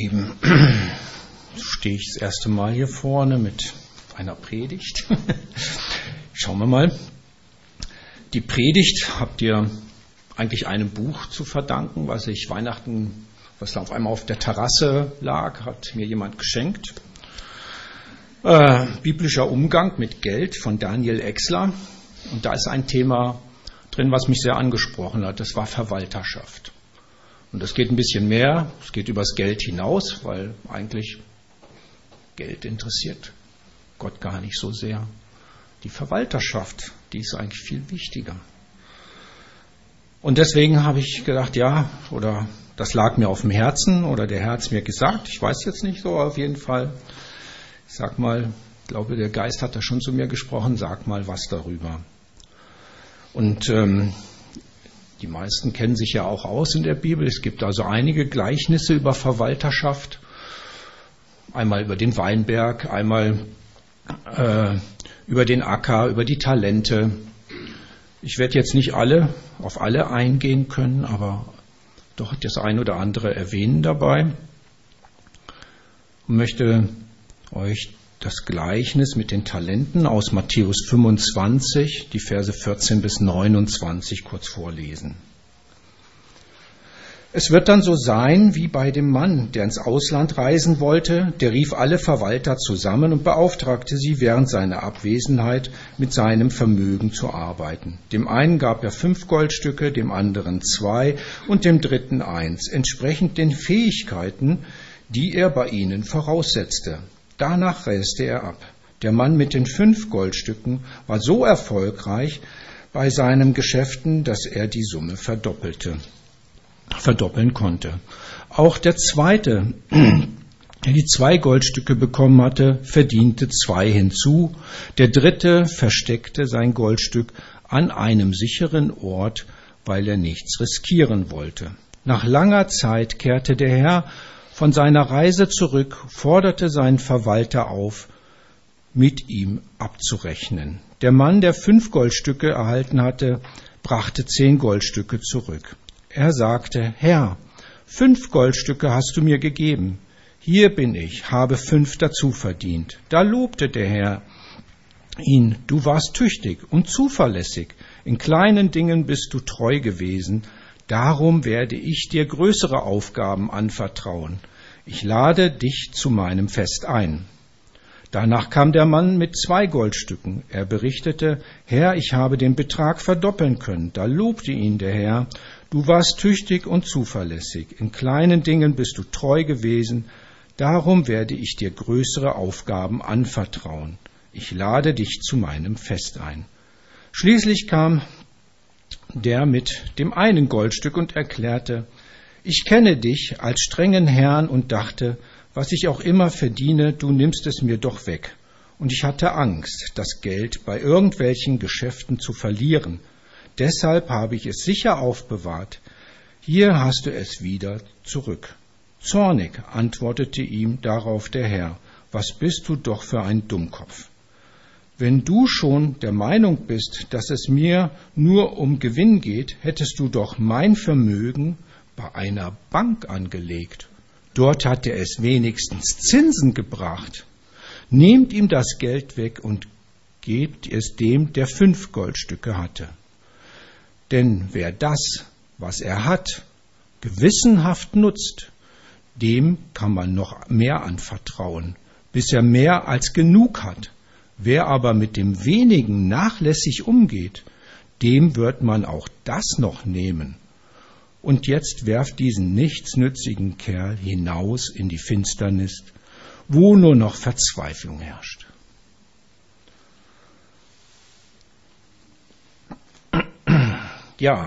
Lieben, stehe ich das erste Mal hier vorne mit einer Predigt. Schauen wir mal. Die Predigt habt ihr eigentlich einem Buch zu verdanken, was ich Weihnachten, was auf einmal auf der Terrasse lag, hat mir jemand geschenkt. Biblischer Umgang mit Geld von Daniel Exler. Und da ist ein Thema drin, was mich sehr angesprochen hat. Das war Verwalterschaft. Und das geht ein bisschen mehr, es geht übers Geld hinaus, weil eigentlich Geld interessiert Gott gar nicht so sehr. Die Verwalterschaft, die ist eigentlich viel wichtiger. Und deswegen habe ich gedacht, ja, oder das lag mir auf dem Herzen oder der Herr hat es mir gesagt, ich weiß jetzt nicht so, auf jeden Fall. Ich sag mal, ich glaube, der Geist hat da schon zu mir gesprochen, sag mal was darüber. Und die meisten kennen sich ja auch aus in der Bibel. Es gibt also einige Gleichnisse über Verwalterschaft. Einmal über den Weinberg, einmal über den Acker, über die Talente. Ich werde jetzt nicht auf alle eingehen können, aber doch das ein oder andere erwähnen dabei. Und möchte euch das Gleichnis mit den Talenten aus Matthäus 25, die Verse 14 bis 29 kurz vorlesen. Es wird dann so sein, wie bei dem Mann, der ins Ausland reisen wollte, der rief alle Verwalter zusammen und beauftragte sie, während seiner Abwesenheit mit seinem Vermögen zu arbeiten. Dem einen gab er 5 Goldstücke, dem anderen 2 und dem dritten 1, entsprechend den Fähigkeiten, die er bei ihnen voraussetzte. Danach reiste er ab. Der Mann mit den 5 Goldstücken war so erfolgreich bei seinen Geschäften, dass er die Summe verdoppeln konnte. Auch der zweite, der die 2 Goldstücke bekommen hatte, verdiente 2 hinzu. Der dritte versteckte sein Goldstück an einem sicheren Ort, weil er nichts riskieren wollte. Nach langer Zeit kehrte der Herr von seiner Reise zurück, forderte seinen Verwalter auf, mit ihm abzurechnen. Der Mann, der 5 Goldstücke erhalten hatte, brachte 10 Goldstücke zurück. Er sagte, Herr, 5 Goldstücke hast du mir gegeben. Hier bin ich, habe 5 dazu verdient. Da lobte der Herr ihn, du warst tüchtig und zuverlässig. In kleinen Dingen bist du treu gewesen. Darum werde ich dir größere Aufgaben anvertrauen. Ich lade dich zu meinem Fest ein. Danach kam der Mann mit 2 Goldstücken. Er berichtete, Herr, ich habe den Betrag verdoppeln können. Da lobte ihn der Herr, du warst tüchtig und zuverlässig. In kleinen Dingen bist du treu gewesen. Darum werde ich dir größere Aufgaben anvertrauen. Ich lade dich zu meinem Fest ein. Schließlich kam der mit dem einen Goldstück und erklärte, ich kenne dich als strengen Herrn und dachte, was ich auch immer verdiene, du nimmst es mir doch weg. Und ich hatte Angst, das Geld bei irgendwelchen Geschäften zu verlieren. Deshalb habe ich es sicher aufbewahrt. Hier hast du es wieder zurück. Zornig antwortete ihm darauf der Herr, was bist du doch für ein Dummkopf? Wenn du schon der Meinung bist, dass es mir nur um Gewinn geht, hättest du doch mein Vermögen bei einer Bank angelegt. Dort hat er es wenigstens Zinsen gebracht. Nehmt ihm das Geld weg und gebt es dem, der 5 Goldstücke hatte. Denn wer das, was er hat, gewissenhaft nutzt, dem kann man noch mehr anvertrauen, bis er mehr als genug hat. Wer aber mit dem Wenigen nachlässig umgeht, dem wird man auch das noch nehmen. Und jetzt werft diesen nichtsnützigen Kerl hinaus in die Finsternis, wo nur noch Verzweiflung herrscht. Ja,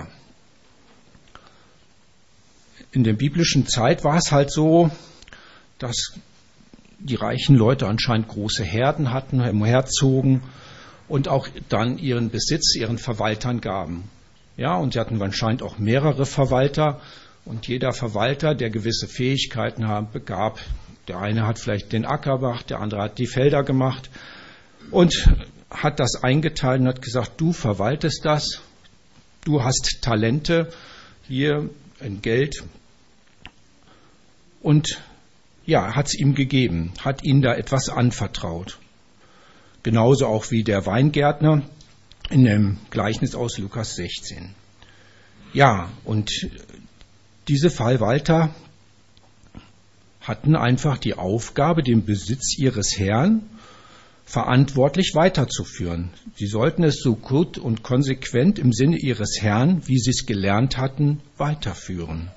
in der biblischen Zeit war es halt so, dass die reichen Leute anscheinend große Herden hatten, umherzogen und auch dann ihren Besitz ihren Verwaltern gaben. Ja, und sie hatten anscheinend auch mehrere Verwalter und jeder Verwalter, der gewisse Fähigkeiten begab, der eine hat vielleicht den Acker gemacht, der andere hat die Felder gemacht und hat das eingeteilt und hat gesagt, du verwaltest das, du hast Talente, hier in Geld und ja, hat es ihm gegeben, hat ihm da etwas anvertraut. Genauso auch wie der Weingärtner in dem Gleichnis aus Lukas 16. Ja, und diese Verwalter hatten einfach die Aufgabe, den Besitz ihres Herrn verantwortlich weiterzuführen. Sie sollten es so gut und konsequent im Sinne ihres Herrn, wie sie es gelernt hatten, weiterführen.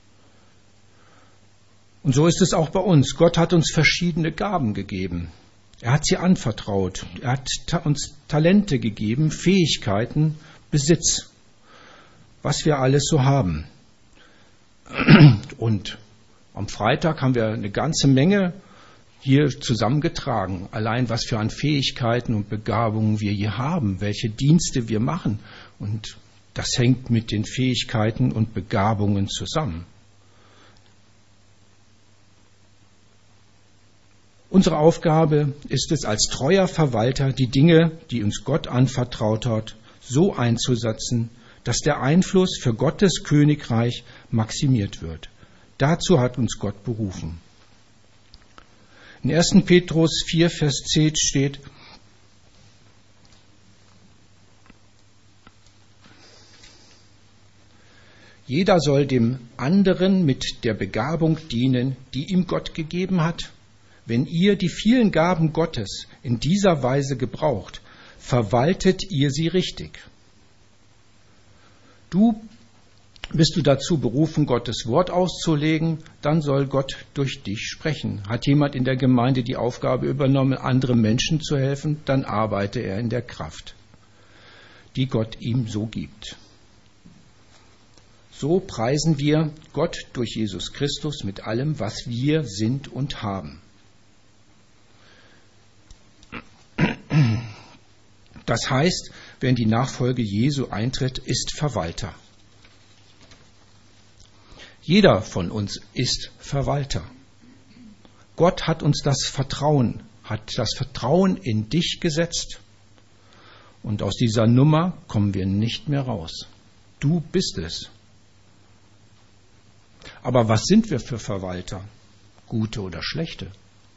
Und so ist es auch bei uns. Gott hat uns verschiedene Gaben gegeben. Er hat sie anvertraut. Er hat uns Talente gegeben, Fähigkeiten, Besitz, was wir alles so haben. Und am Freitag haben wir eine ganze Menge hier zusammengetragen. Allein was für an Fähigkeiten und Begabungen wir hier haben, welche Dienste wir machen. Und das hängt mit den Fähigkeiten und Begabungen zusammen. Unsere Aufgabe ist es, als treuer Verwalter die Dinge, die uns Gott anvertraut hat, so einzusetzen, dass der Einfluss für Gottes Königreich maximiert wird. Dazu hat uns Gott berufen. In 1. Petrus 4, Vers 10 steht: Jeder soll dem anderen mit der Begabung dienen, die ihm Gott gegeben hat. Wenn ihr die vielen Gaben Gottes in dieser Weise gebraucht, verwaltet ihr sie richtig. Bist du dazu berufen, Gottes Wort auszulegen, dann soll Gott durch dich sprechen. Hat jemand in der Gemeinde die Aufgabe übernommen, anderen Menschen zu helfen, dann arbeite er in der Kraft, die Gott ihm so gibt. So preisen wir Gott durch Jesus Christus mit allem, was wir sind und haben. Das heißt, wer in die Nachfolge Jesu eintritt, ist Verwalter. Jeder von uns ist Verwalter. Gott hat uns das Vertrauen in dich gesetzt. Und aus dieser Nummer kommen wir nicht mehr raus. Du bist es. Aber was sind wir für Verwalter? Gute oder schlechte?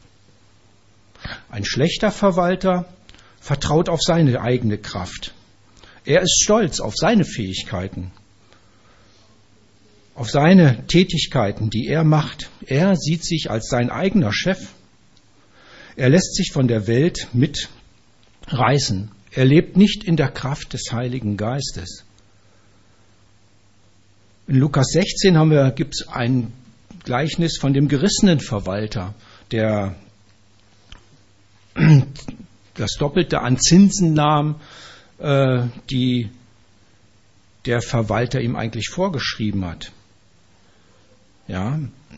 Ein schlechter Verwalter vertraut auf seine eigene Kraft. Er ist stolz auf seine Fähigkeiten, auf seine Tätigkeiten, die er macht. Er sieht sich als sein eigener Chef. Er lässt sich von der Welt mitreißen. Er lebt nicht in der Kraft des Heiligen Geistes. In Lukas 16 gibt es ein Gleichnis von dem gerissenen Verwalter, der das Doppelte an Zinsen nahm, die der Verwalter ihm eigentlich vorgeschrieben hat. Ja.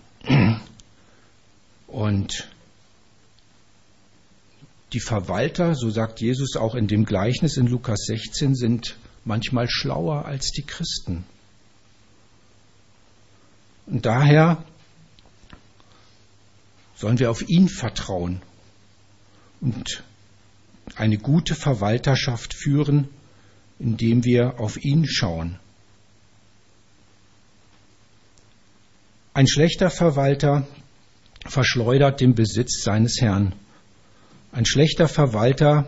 Und die Verwalter, so sagt Jesus auch in dem Gleichnis in Lukas 16, sind manchmal schlauer als die Christen. Und daher sollen wir auf ihn vertrauen und eine gute Verwalterschaft führen, indem wir auf ihn schauen. Ein schlechter Verwalter verschleudert den Besitz seines Herrn. Ein schlechter Verwalter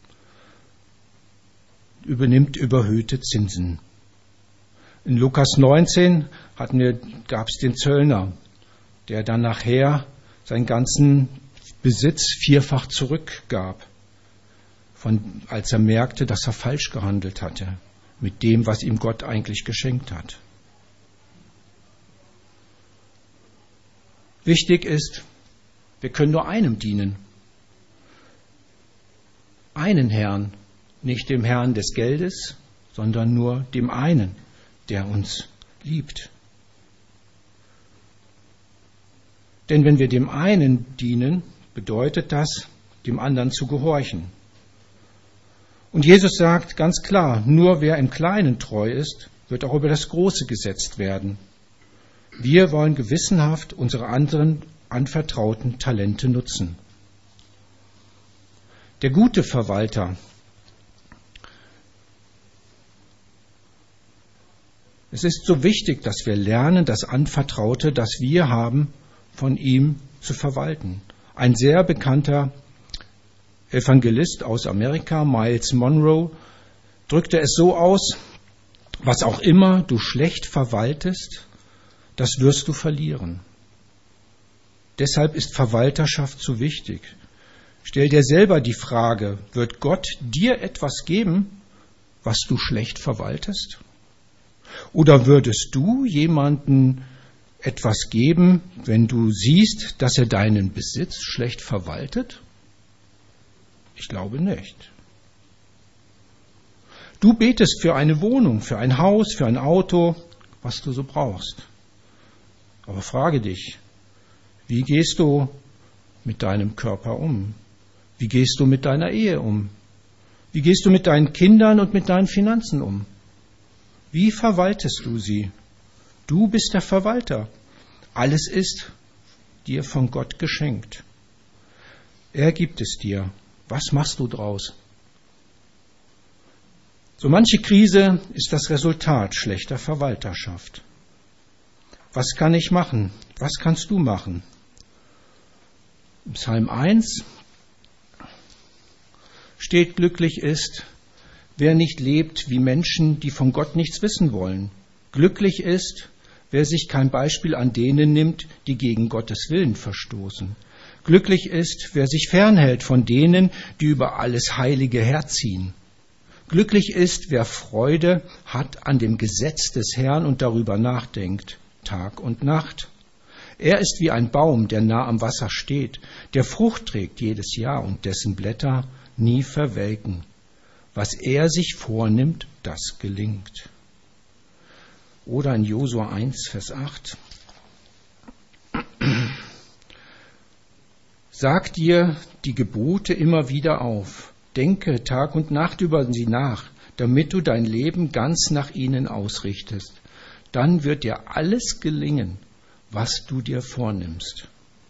übernimmt überhöhte Zinsen. In Lukas 19 gab es den Zöllner, der dann nachher seinen ganzen Besitz vierfach zurückgab, als er merkte, dass er falsch gehandelt hatte mit dem, was ihm Gott eigentlich geschenkt hat. Wichtig ist, wir können nur einem dienen. Einen Herrn, nicht dem Herrn des Geldes, sondern nur dem einen, der uns liebt. Denn wenn wir dem einen dienen, bedeutet das, dem anderen zu gehorchen. Und Jesus sagt ganz klar, nur wer im Kleinen treu ist, wird auch über das Große gesetzt werden. Wir wollen gewissenhaft unsere anderen anvertrauten Talente nutzen. Der gute Verwalter, es ist so wichtig, dass wir lernen, das Anvertraute, das wir haben, von ihm zu verwalten. Ein sehr bekannter Evangelist aus Amerika, Miles Monroe, drückte es so aus: Was auch immer du schlecht verwaltest, das wirst du verlieren. Deshalb ist Verwalterschaft so wichtig. Stell dir selber die Frage, wird Gott dir etwas geben, was du schlecht verwaltest? Oder würdest du jemanden etwas geben, wenn du siehst, dass er deinen Besitz schlecht verwaltet? Ich glaube nicht. Du betest für eine Wohnung, für ein Haus, für ein Auto, was du so brauchst. Aber frage dich, wie gehst du mit deinem Körper um? Wie gehst du mit deiner Ehe um? Wie gehst du mit deinen Kindern und mit deinen Finanzen um? Wie verwaltest du sie? Du bist der Verwalter. Alles ist dir von Gott geschenkt. Er gibt es dir. Was machst du draus? So manche Krise ist das Resultat schlechter Verwalterschaft. Was kann ich machen? Was kannst du machen? Im Psalm 1 steht: Glücklich ist, wer nicht lebt wie Menschen, die von Gott nichts wissen wollen. Glücklich ist, wer sich kein Beispiel an denen nimmt, die gegen Gottes Willen verstoßen. Glücklich ist, wer sich fernhält von denen, die über alles Heilige herziehen. Glücklich ist, wer Freude hat an dem Gesetz des Herrn und darüber nachdenkt, Tag und Nacht. Er ist wie ein Baum, der nah am Wasser steht, der Frucht trägt jedes Jahr und dessen Blätter nie verwelken. Was er sich vornimmt, das gelingt. Oder in Josua 1, Vers 8. Sag dir die Gebote immer wieder auf. Denke Tag und Nacht über sie nach, damit du dein Leben ganz nach ihnen ausrichtest. Dann wird dir alles gelingen, was du dir vornimmst.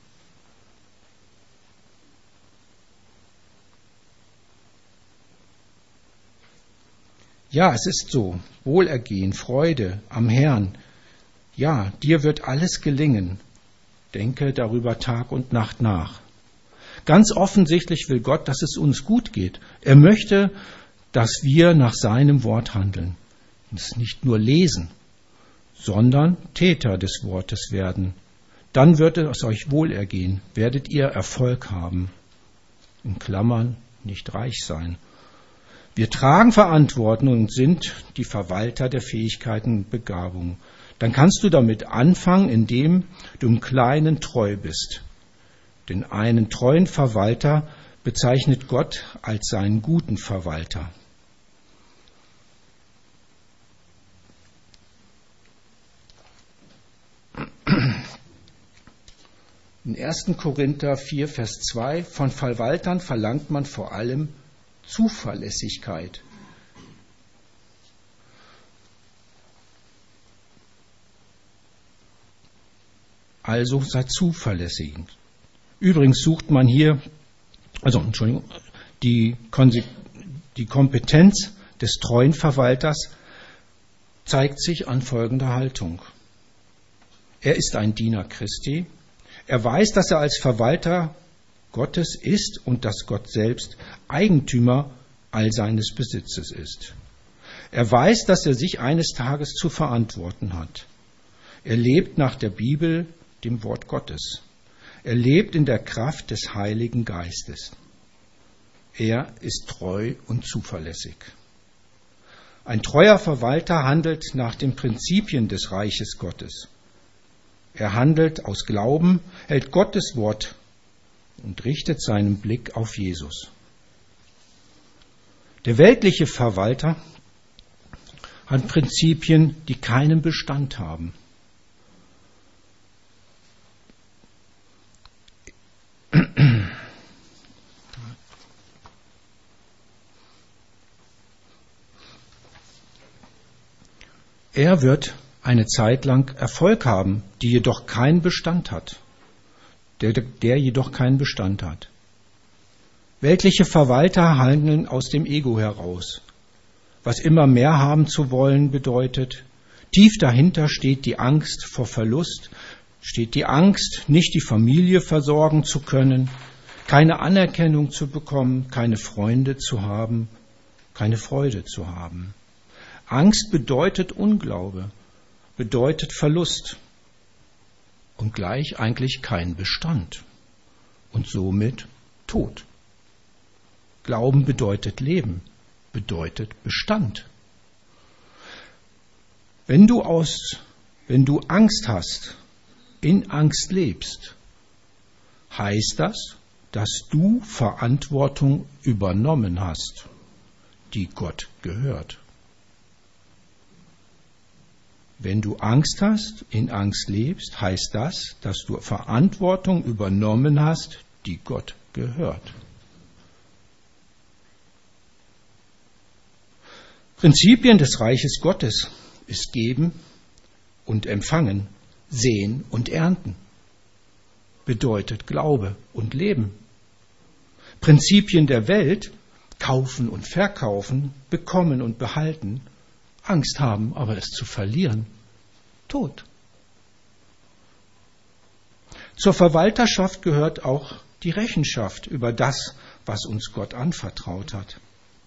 Ja, es ist so. Wohlergehen, Freude am Herrn. Ja, dir wird alles gelingen. Denke darüber Tag und Nacht nach. Ganz offensichtlich will Gott, dass es uns gut geht. Er möchte, dass wir nach seinem Wort handeln. Und es nicht nur lesen, sondern Täter des Wortes werden. Dann wird es euch wohlergehen, werdet ihr Erfolg haben. In Klammern, nicht reich sein. Wir tragen Verantwortung und sind die Verwalter der Fähigkeiten und Begabungen. Dann kannst du damit anfangen, indem du im Kleinen treu bist. Denn einen treuen Verwalter bezeichnet Gott als seinen guten Verwalter. In 1. Korinther 4, Vers 2: Von Verwaltern verlangt man vor allem Zuverlässigkeit. Also sei zuverlässig. Übrigens sucht man hier, die Kompetenz des treuen Verwalters zeigt sich an folgender Haltung. Er ist ein Diener Christi. Er weiß, dass er als Verwalter Gottes ist und dass Gott selbst Eigentümer all seines Besitzes ist. Er weiß, dass er sich eines Tages zu verantworten hat. Er lebt nach der Bibel, dem Wort Gottes. Er lebt in der Kraft des Heiligen Geistes. Er ist treu und zuverlässig. Ein treuer Verwalter handelt nach den Prinzipien des Reiches Gottes. Er handelt aus Glauben, hält Gottes Wort und richtet seinen Blick auf Jesus. Der weltliche Verwalter hat Prinzipien, die keinen Bestand haben. Er wird eine Zeit lang Erfolg haben, die jedoch keinen Bestand hat. Der jedoch keinen Bestand hat. Weltliche Verwalter handeln aus dem Ego heraus, was immer mehr haben zu wollen bedeutet. Tief dahinter steht die Angst vor Verlust, steht die Angst, nicht die Familie versorgen zu können, keine Anerkennung zu bekommen, keine Freunde zu haben, keine Freude zu haben. Angst bedeutet Unglaube, bedeutet Verlust und gleich eigentlich kein Bestand und somit Tod. Glauben bedeutet Leben, bedeutet Bestand. Wenn du Angst hast, in Angst lebst, heißt das, dass du Verantwortung übernommen hast, die Gott gehört. Wenn du Angst hast, in Angst lebst, heißt das, dass du Verantwortung übernommen hast, die Gott gehört. Prinzipien des Reiches Gottes ist geben und empfangen, sehen und ernten. Bedeutet Glaube und Leben. Prinzipien der Welt, kaufen und verkaufen, bekommen und behalten, Angst haben, aber es zu verlieren, Tod. Zur Verwalterschaft gehört auch die Rechenschaft über das, was uns Gott anvertraut hat.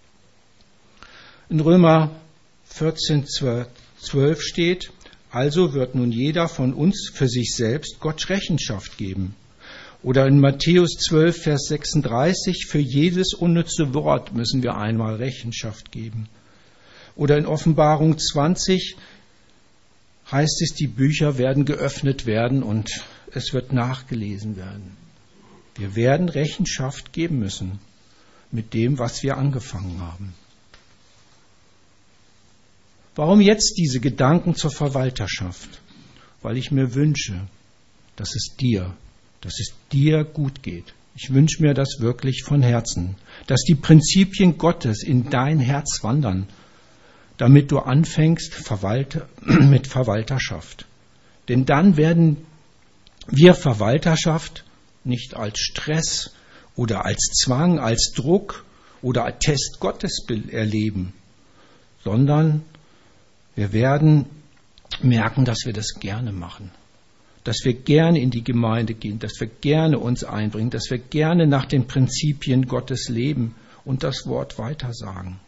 In Römer 14,12 steht: Also wird nun jeder von uns für sich selbst Gott Rechenschaft geben. Oder in Matthäus 12, Vers 36: Für jedes unnütze Wort müssen wir einmal Rechenschaft geben. Oder in Offenbarung 20 heißt es, die Bücher werden geöffnet werden und es wird nachgelesen werden. Wir werden Rechenschaft geben müssen mit dem, was wir angefangen haben. Warum jetzt diese Gedanken zur Verwalterschaft? Weil ich mir wünsche, dass es dir gut geht. Ich wünsche mir das wirklich von Herzen, dass die Prinzipien Gottes in dein Herz wandern, damit du anfängst mit Verwalterschaft. Denn dann werden wir Verwalterschaft nicht als Stress oder als Zwang, als Druck oder als Test Gottes erleben, sondern wir werden merken, dass wir das gerne machen, dass wir gerne in die Gemeinde gehen, dass wir gerne uns einbringen, dass wir gerne nach den Prinzipien Gottes leben und das Wort weitersagen.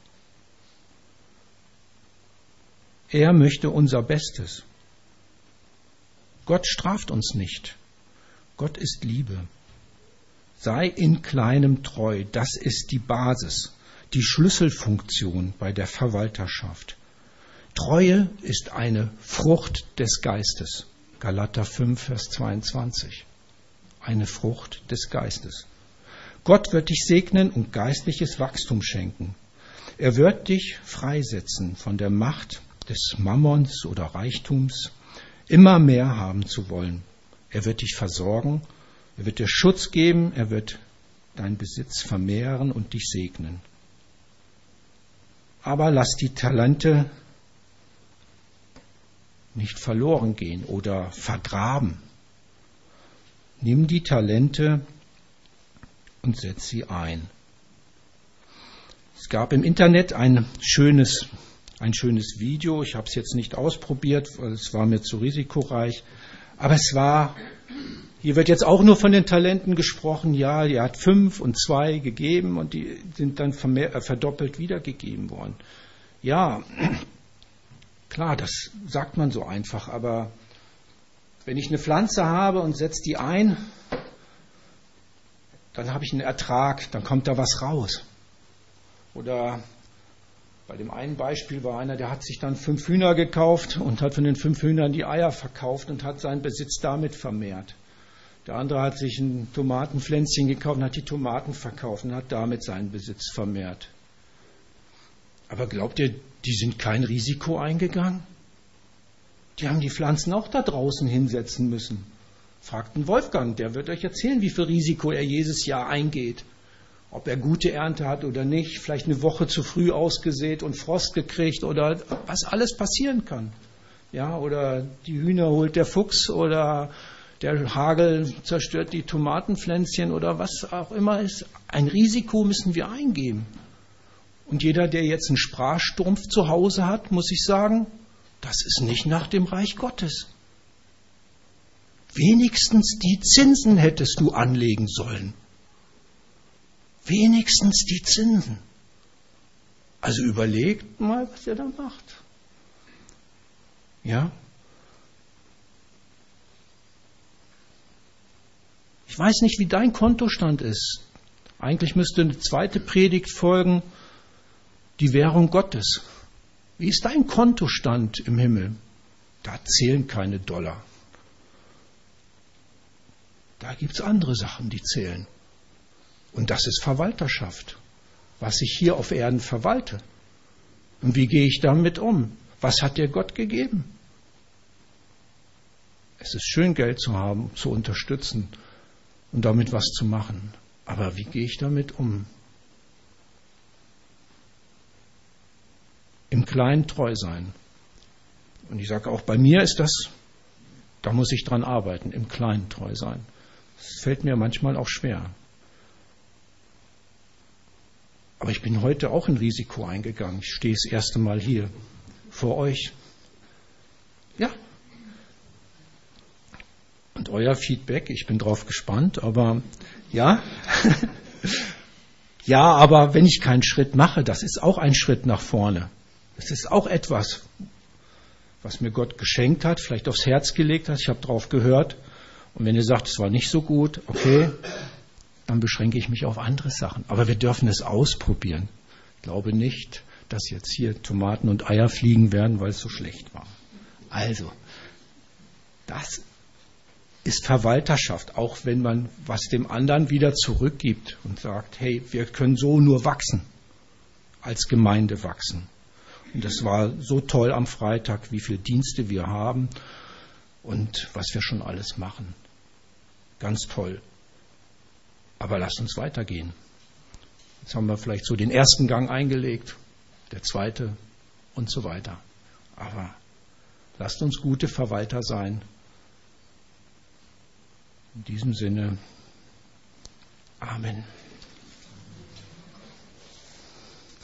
Er möchte unser Bestes. Gott straft uns nicht. Gott ist Liebe. Sei in Kleinem treu. Das ist die Basis, die Schlüsselfunktion bei der Verwalterschaft. Treue ist eine Frucht des Geistes. Galater 5, Vers 22. Eine Frucht des Geistes. Gott wird dich segnen und geistliches Wachstum schenken. Er wird dich freisetzen von der Macht des Mammons oder Reichtums, immer mehr haben zu wollen. Er wird dich versorgen, er wird dir Schutz geben, er wird deinen Besitz vermehren und dich segnen. Aber lass die Talente nicht verloren gehen oder vergraben. Nimm die Talente und setz sie ein. Es gab im Internet ein schönes Video. Ich habe es jetzt nicht ausprobiert, weil es war mir zu risikoreich. Aber hier wird jetzt auch nur von den Talenten gesprochen. Ja, er hat 5 und 2 gegeben und die sind dann verdoppelt wiedergegeben worden. Ja, klar, das sagt man so einfach. Aber wenn ich eine Pflanze habe und setze die ein, dann habe ich einen Ertrag, dann kommt da was raus. Oder bei dem einen Beispiel war einer, der hat sich dann 5 Hühner gekauft und hat von den 5 Hühnern die Eier verkauft und hat seinen Besitz damit vermehrt. Der andere hat sich ein Tomatenpflänzchen gekauft und hat die Tomaten verkauft und hat damit seinen Besitz vermehrt. Aber glaubt ihr, die sind kein Risiko eingegangen? Die haben die Pflanzen auch da draußen hinsetzen müssen. Fragt den Wolfgang, der wird euch erzählen, wie viel Risiko er jedes Jahr eingeht. Ob er gute Ernte hat oder nicht, vielleicht eine Woche zu früh ausgesät und Frost gekriegt oder was alles passieren kann. Ja, oder die Hühner holt der Fuchs oder der Hagel zerstört die Tomatenpflänzchen oder was auch immer ist. Ein Risiko müssen wir eingehen. Und jeder, der jetzt einen Sprachstrumpf zu Hause hat, muss ich sagen, das ist nicht nach dem Reich Gottes. Wenigstens die Zinsen hättest du anlegen sollen. Wenigstens die Zinsen. Also überlegt mal, was ihr da macht. Ja? Ich weiß nicht, wie dein Kontostand ist. Eigentlich müsste eine zweite Predigt folgen, die Währung Gottes. Wie ist dein Kontostand im Himmel? Da zählen keine Dollar. Da gibt es andere Sachen, die zählen. Und das ist Verwalterschaft, was ich hier auf Erden verwalte. Und wie gehe ich damit um? Was hat dir Gott gegeben? Es ist schön, Geld zu haben, zu unterstützen und damit was zu machen. Aber wie gehe ich damit um? Im Kleinen treu sein. Und ich sage auch, bei mir ist das, da muss ich dran arbeiten, im Kleinen treu sein. Das fällt mir manchmal auch schwer. Aber ich bin heute auch ein Risiko eingegangen. Ich stehe das erste Mal hier vor euch. Ja. Und euer Feedback, ich bin drauf gespannt, aber ja. Ja, aber wenn ich keinen Schritt mache, das ist auch ein Schritt nach vorne. Das ist auch etwas, was mir Gott geschenkt hat, vielleicht aufs Herz gelegt hat. Ich habe drauf gehört. Und wenn ihr sagt, es war nicht so gut, okay, dann beschränke ich mich auf andere Sachen. Aber wir dürfen es ausprobieren. Ich glaube nicht, dass jetzt hier Tomaten und Eier fliegen werden, weil es so schlecht war. Also, das ist Verwalterschaft, auch wenn man was dem anderen wieder zurückgibt und sagt, hey, wir können so nur wachsen, als Gemeinde wachsen. Und das war so toll am Freitag, wie viele Dienste wir haben und was wir schon alles machen. Ganz toll. Aber lasst uns weitergehen. Jetzt haben wir vielleicht so den ersten Gang eingelegt, der zweite und so weiter. Aber lasst uns gute Verwalter sein. In diesem Sinne, Amen.